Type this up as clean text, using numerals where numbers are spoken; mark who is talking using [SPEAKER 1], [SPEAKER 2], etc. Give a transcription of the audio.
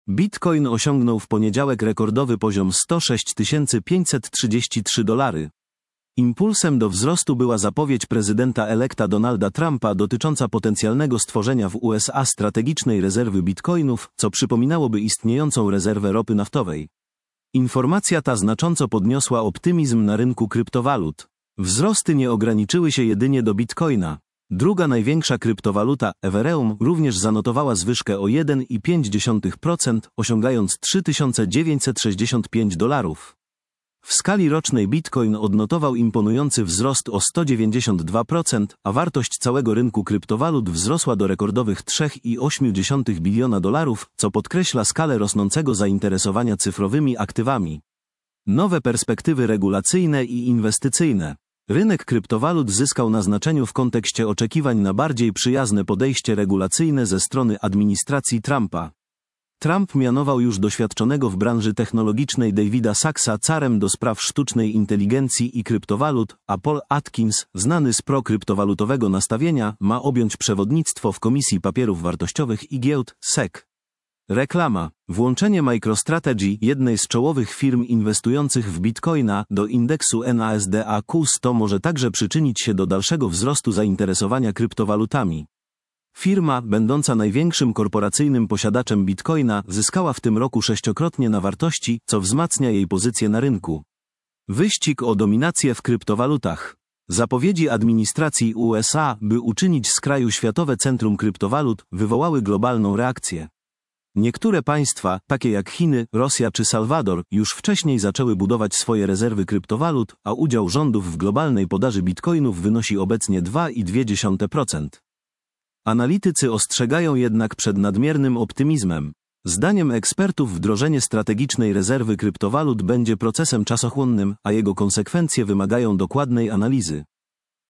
[SPEAKER 1] Bitcoin osiągnął w poniedziałek rekordowy poziom $106 533. Impulsem do wzrostu była zapowiedź prezydenta elekta Donalda Trumpa dotycząca potencjalnego stworzenia w USA strategicznej rezerwy bitcoinów, co przypominałoby istniejącą rezerwę ropy naftowej. Informacja ta znacząco podniosła optymizm na rynku kryptowalut. Wzrosty nie ograniczyły się jedynie do bitcoina. Druga największa kryptowaluta, Ethereum, również zanotowała zwyżkę o 1,5%, osiągając $3965. W skali rocznej Bitcoin odnotował imponujący wzrost o 192%, a wartość całego rynku kryptowalut wzrosła do rekordowych $3,8 biliona, co podkreśla skalę rosnącego zainteresowania cyfrowymi aktywami. Nowe perspektywy regulacyjne i inwestycyjne. Rynek kryptowalut zyskał na znaczeniu w kontekście oczekiwań na bardziej przyjazne podejście regulacyjne ze strony administracji Trumpa. Trump mianował już doświadczonego w branży technologicznej Davida Saxa carem do spraw sztucznej inteligencji i kryptowalut, a Paul Atkins, znany z prokryptowalutowego nastawienia, ma objąć przewodnictwo w Komisji Papierów Wartościowych i Giełd, SEC. Reklama. Włączenie MicroStrategy, jednej z czołowych firm inwestujących w Bitcoina, do indeksu NASDAQ-100 może także przyczynić się do dalszego wzrostu zainteresowania kryptowalutami. Firma, będąca największym korporacyjnym posiadaczem Bitcoina, zyskała w tym roku 6-krotnie na wartości, co wzmacnia jej pozycję na rynku. Wyścig o dominację w kryptowalutach. Zapowiedzi administracji USA, by uczynić z kraju światowe centrum kryptowalut, wywołały globalną reakcję. Niektóre państwa, takie jak Chiny, Rosja czy Salwador, już wcześniej zaczęły budować swoje rezerwy kryptowalut, a udział rządów w globalnej podaży bitcoinów wynosi obecnie 2,2%. Analitycy ostrzegają jednak przed nadmiernym optymizmem. Zdaniem ekspertów wdrożenie strategicznej rezerwy kryptowalut będzie procesem czasochłonnym, a jego konsekwencje wymagają dokładnej analizy.